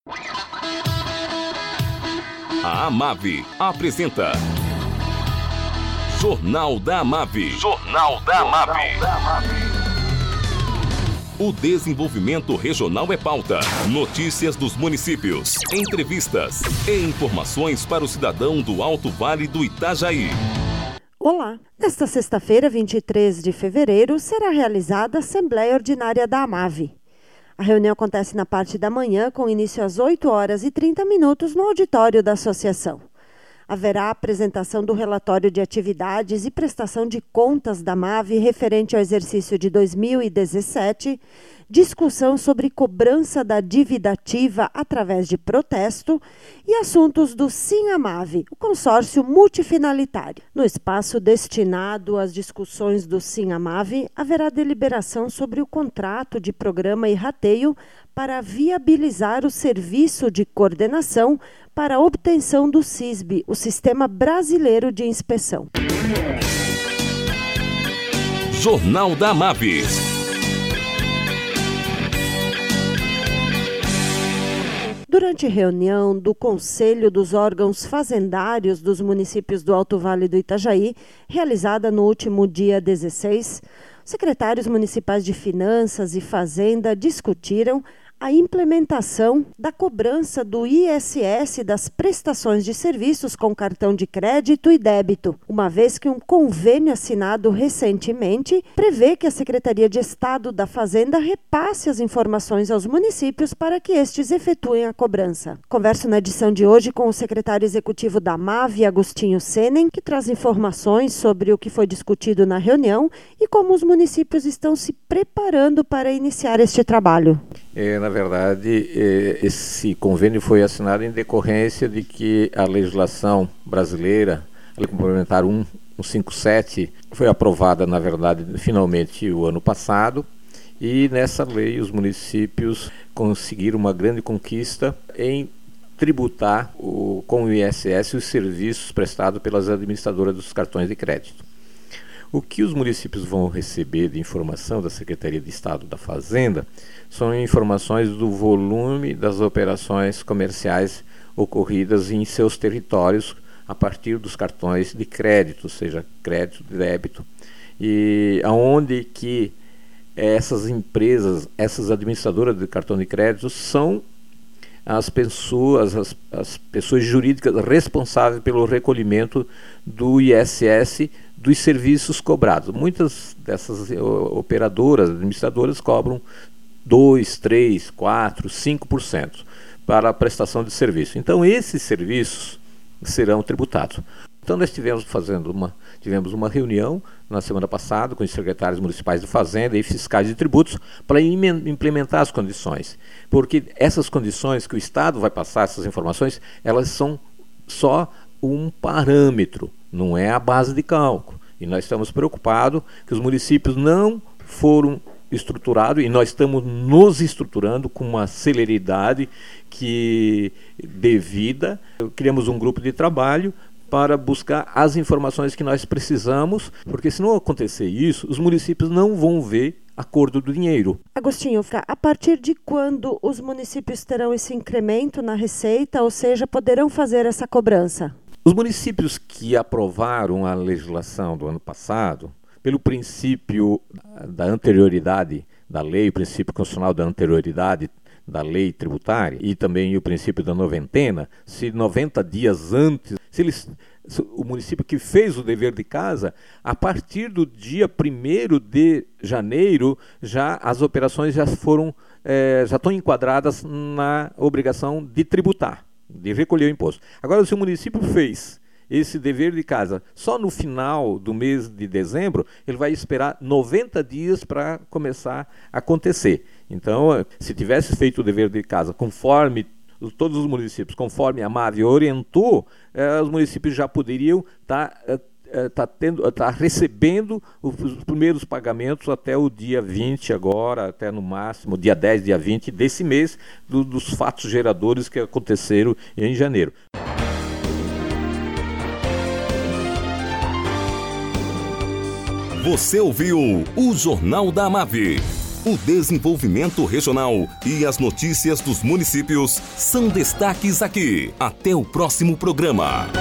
A Amave apresenta Jornal da Amave. Jornal da Amave. O desenvolvimento regional é pauta. Notícias dos municípios, entrevistas e informações para o cidadão do Alto Vale do Itajaí. Olá! Nesta sexta-feira, 23 de fevereiro, será realizada a Assembleia Ordinária da Amave. A reunião acontece na parte da manhã, com início às 8h30 no auditório da associação. Haverá a apresentação do relatório de atividades e prestação de contas da Amave referente ao exercício de 2017, discussão sobre cobrança da dívida ativa através de protesto e assuntos do Sim-Amave, o consórcio multifinalitário. No espaço destinado às discussões do Sim-Amave, haverá deliberação sobre o contrato de programa e rateio para viabilizar o serviço de coordenação para a obtenção do SISB, o Sistema Brasileiro de Inspeção. Jornal da Amave. Durante reunião do Conselho dos Órgãos Fazendários dos municípios do Alto Vale do Itajaí, realizada no último dia 16, secretários municipais de Finanças e Fazenda discutiram a implementação da cobrança do ISS das prestações de serviços com cartão de crédito e débito, uma vez que um convênio assinado recentemente prevê que a Secretaria de Estado da Fazenda repasse as informações aos municípios para que estes efetuem a cobrança. Converso na edição de hoje com o secretário executivo da Amave, Agostinho Senen, que traz informações sobre o que foi discutido na reunião e como os municípios estão se preparando para iniciar este trabalho. Na verdade, esse convênio foi assinado em decorrência de que a legislação brasileira, a Lei Complementar 157, foi aprovada, na verdade, finalmente o ano passado, e nessa lei os municípios conseguiram uma grande conquista em tributar com o ISS os serviços prestados pelas administradoras dos cartões de crédito. O que os municípios vão receber de informação da Secretaria de Estado da Fazenda são informações do volume das operações comerciais ocorridas em seus territórios a partir dos cartões de crédito, seja crédito e débito, e aonde que essas empresas, essas administradoras de cartão de crédito são as pessoas jurídicas responsáveis pelo recolhimento do ISS dos serviços cobrados. Muitas dessas operadoras, administradoras, cobram 2%, 3%, 4%, 5% para a prestação de serviço. Então, esses serviços serão tributados. Então, nós tivemos uma reunião na semana passada com os secretários municipais de Fazenda e fiscais de tributos para implementar as condições. Porque essas condições que o Estado vai passar, essas informações, elas são só um parâmetro, não é a base de cálculo. E nós estamos preocupados que os municípios não foram estruturados, e nós estamos nos estruturando com uma celeridade devida. Criamos um grupo de trabalho para buscar as informações que nós precisamos, porque se não acontecer isso, os municípios não vão ver a cor do dinheiro. Agostinho, a partir de quando os municípios terão esse incremento na receita, ou seja, poderão fazer essa cobrança? Os municípios que aprovaram a legislação do ano passado, pelo princípio da anterioridade da lei, o princípio constitucional da anterioridade da lei tributária e também o princípio da noventena, se 90 dias antes, o município que fez o dever de casa, a partir do dia 1º de janeiro, as operações já estão enquadradas na obrigação de tributar, de recolher o imposto. Agora, se o município fez esse dever de casa só no final do mês de dezembro, ele vai esperar 90 dias para começar a acontecer. Então, se tivesse feito o dever de casa conforme todos os municípios, conforme a Amave orientou, os municípios já poderiam estar recebendo os primeiros pagamentos até o dia 20 agora, até no máximo dia 10, dia 20 desse mês, dos fatos geradores que aconteceram em janeiro. Você ouviu o Jornal da Amave. O desenvolvimento regional e as notícias dos municípios são destaques aqui. Até o próximo programa.